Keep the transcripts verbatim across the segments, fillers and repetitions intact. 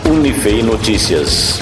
Unifei Notícias.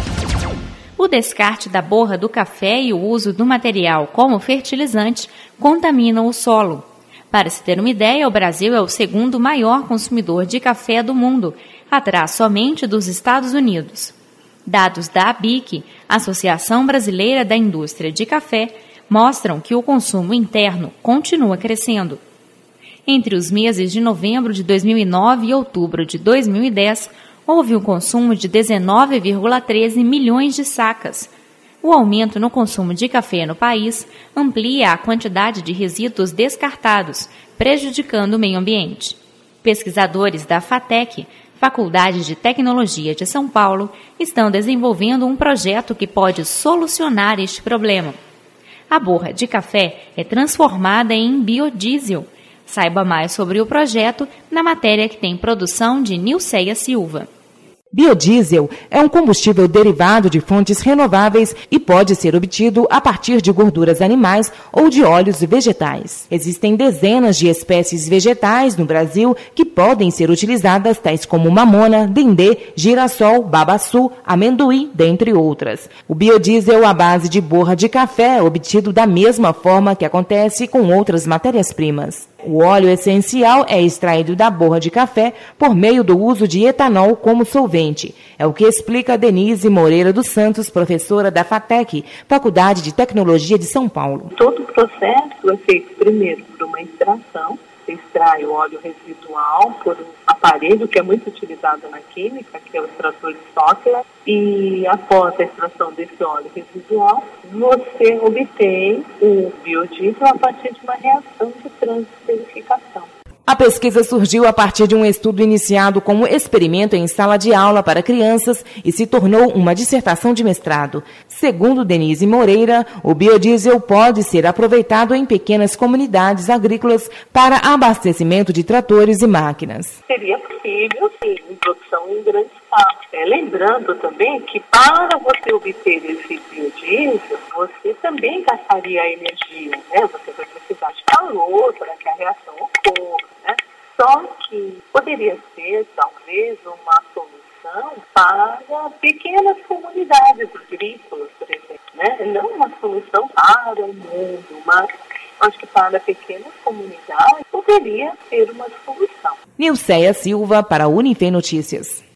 O descarte da borra do café e o uso do material como fertilizante contaminam o solo. Para se ter uma ideia, o Brasil é o segundo maior consumidor de café do mundo, atrás somente dos Estados Unidos. Dados da A B I C, Associação Brasileira da Indústria de Café, mostram que o consumo interno continua crescendo. Entre os meses de novembro de dois mil e nove e outubro de dois mil e dez, houve um consumo de dezenove vírgula treze milhões de sacas. O aumento no consumo de café no país amplia a quantidade de resíduos descartados, prejudicando o meio ambiente. Pesquisadores da FATEC, Faculdade de Tecnologia de São Paulo, estão desenvolvendo um projeto que pode solucionar este problema. A borra de café é transformada em biodiesel. Saiba mais sobre o projeto na matéria que tem produção de Nilceia Silva. Biodiesel é um combustível derivado de fontes renováveis e pode ser obtido a partir de gorduras animais ou de óleos vegetais. Existem dezenas de espécies vegetais no Brasil que podem ser utilizadas, tais como mamona, dendê, girassol, babaçu, amendoim, dentre outras. O biodiesel à base de borra de café é obtido da mesma forma que acontece com outras matérias-primas. O óleo essencial é extraído da borra de café por meio do uso de etanol como solvente. É o que explica Denise Moreira dos Santos, professora da FATEC, Faculdade de Tecnologia de São Paulo. Todo o processo é feito primeiro por uma extração. Você extrai o óleo residual por um aparelho que é muito utilizado na química, que é o extrator de Stockler, e após a extração desse óleo residual, você obtém o biodiesel a partir de uma reação de transesterificação. A pesquisa surgiu a partir de um estudo iniciado como experimento em sala de aula para crianças e se tornou uma dissertação de mestrado. Segundo Denise Moreira, o biodiesel pode ser aproveitado em pequenas comunidades agrícolas para abastecimento de tratores e máquinas. Seria possível, sim, em produção em grande escala. É, lembrando também que para você obter esse biodiesel, você também gastaria energia, né? Você vai precisar de calor para que a reação ocorra, né? Só que poderia ser, talvez, uma solução para pequenas comunidades agrícolas, por exemplo, né? Não uma solução para o mundo, mas acho que para pequenas comunidades poderia ser uma solução. Nilceia Silva para a Unifei Notícias.